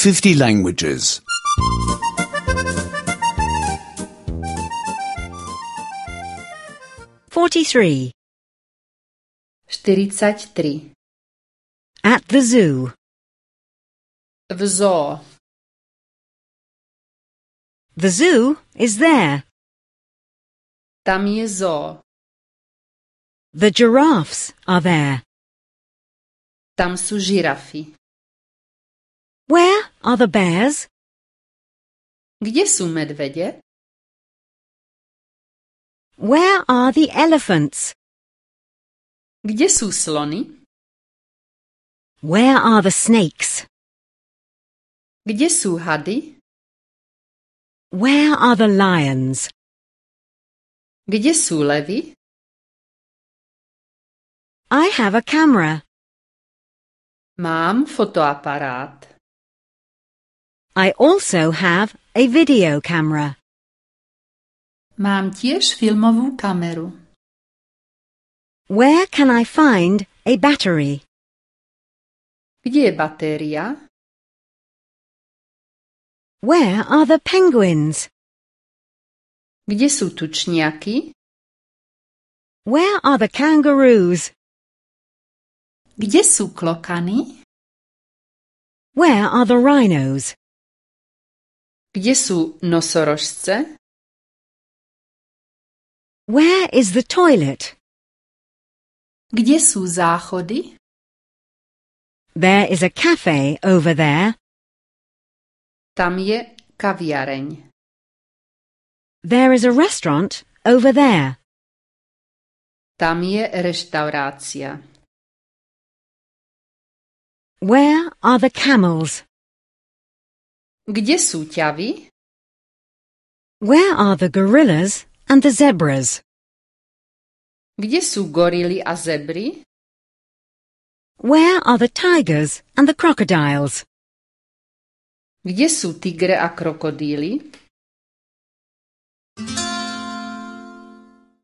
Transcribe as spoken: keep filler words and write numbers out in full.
fifty languages. forty-three. štyridsaťtri. At the zoo. V zoo. The zoo is there. Tam je zoo. The giraffes are there. Tam sú žirafy. Where are the bears? Kde sú medvede? Where are the elephants? Kde sú slony? Where are the snakes? Kde sú hady? Where are the lions? Kde sú levy? I have a camera. Mám fotoaparát. I also have a video camera. Mám tiež filmovú kameru. Where can I find a battery? Kde je batéria? Where are the penguins? Kde sú tučniaky? Where are the kangaroos? Kde sú klokany? Where are the rhinos? Kde sú nosorožce? Where is the toilet? Kde sú záchody? There is a cafe over there. Tam je kaviareň. There is a restaurant over there. Tam je reštaurácia. Where are the camels? Kde sú ťavy? Where are the gorillas and the zebras? Kde sú gorily a zebry? Where are the tigers and the crocodiles? Kde sú tigre a krokodíly?